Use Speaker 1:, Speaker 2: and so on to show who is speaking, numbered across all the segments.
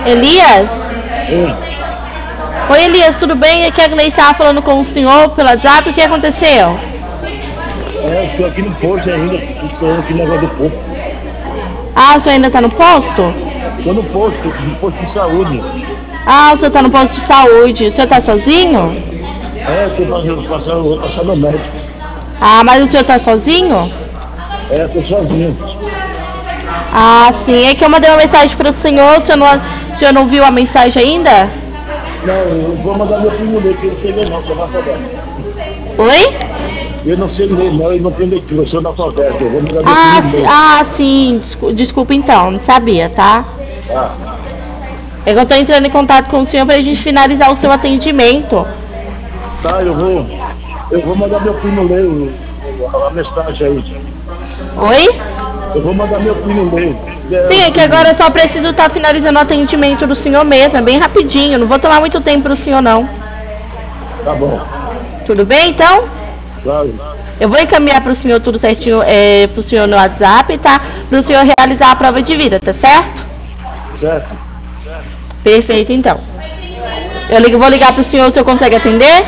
Speaker 1: Elias?
Speaker 2: Oi.
Speaker 1: Oi, Elias, tudo bem? Aqui a Gleice estava falando com o senhor pelo WhatsApp. O que aconteceu?
Speaker 2: Estou aqui no posto ainda, estou aqui no negócio do posto.
Speaker 1: Ah, o senhor ainda está no posto?
Speaker 2: Estou no posto de saúde.
Speaker 1: Ah, o senhor está no posto de saúde. O senhor está sozinho?
Speaker 2: Estou passando no médico.
Speaker 1: Ah, mas o senhor está sozinho?
Speaker 2: Estou sozinho.
Speaker 1: Ah, sim. É que eu mandei uma mensagem para o senhor não viu a mensagem ainda?
Speaker 2: Não, eu vou mandar meu primo ler, que eu não sei ler não, sou analfabeto.
Speaker 1: Oi?
Speaker 2: Eu não sei ler não, eu não tenho leitura, eu sou analfabeto, eu vou mandar meu primo ler.
Speaker 1: Sim. Desculpa então, não sabia, tá?
Speaker 2: Ah,
Speaker 1: É que eu tô entrando em contato com o senhor pra gente finalizar o seu atendimento.
Speaker 2: tá, eu vou mandar meu primo ler a mensagem aí.
Speaker 1: Oi?
Speaker 2: Eu vou mandar meu primo ler.
Speaker 1: Sim, é que agora eu só preciso estar finalizando o atendimento do senhor mesmo, é bem rapidinho, não vou tomar muito tempo pro senhor não.
Speaker 2: Tá bom.
Speaker 1: Tudo bem então?
Speaker 2: Claro.
Speaker 1: Eu vou encaminhar pro senhor tudo certinho, pro senhor no WhatsApp, tá? Pro senhor realizar a prova de vida, tá certo?
Speaker 2: Certo.
Speaker 1: Perfeito então. Vou ligar pro senhor, o senhor consegue atender?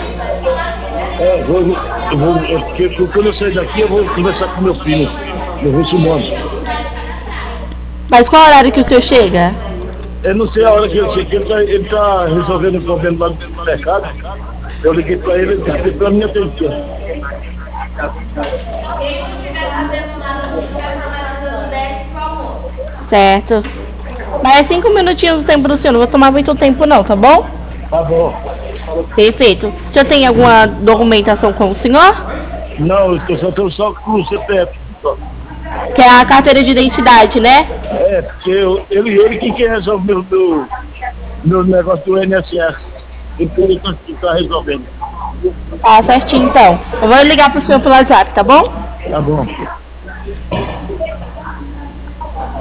Speaker 2: Quando eu sair daqui, eu vou conversar com meu filho. Eu vou Simone.
Speaker 1: Mas qual horário que o senhor chega?
Speaker 2: Eu não sei a hora que eu cheguei, ele tá resolvendo um problema lá do mercado. Eu liguei pra ele disse pra mim atender.
Speaker 1: Certo. Mas é 5 minutinhos o tempo do senhor, não vou tomar muito tempo não, tá bom?
Speaker 2: Tá bom.
Speaker 1: Perfeito. O senhor tem alguma documentação com o senhor?
Speaker 2: Não, eu só tenho só com o CPF.
Speaker 1: Que é a carteira de identidade, né?
Speaker 2: Porque ele quem resolve meu negócio do INSS. Ele tá resolvendo.
Speaker 1: Tá certinho então. Eu vou ligar pro senhor pelo WhatsApp, tá bom?
Speaker 2: Tá bom.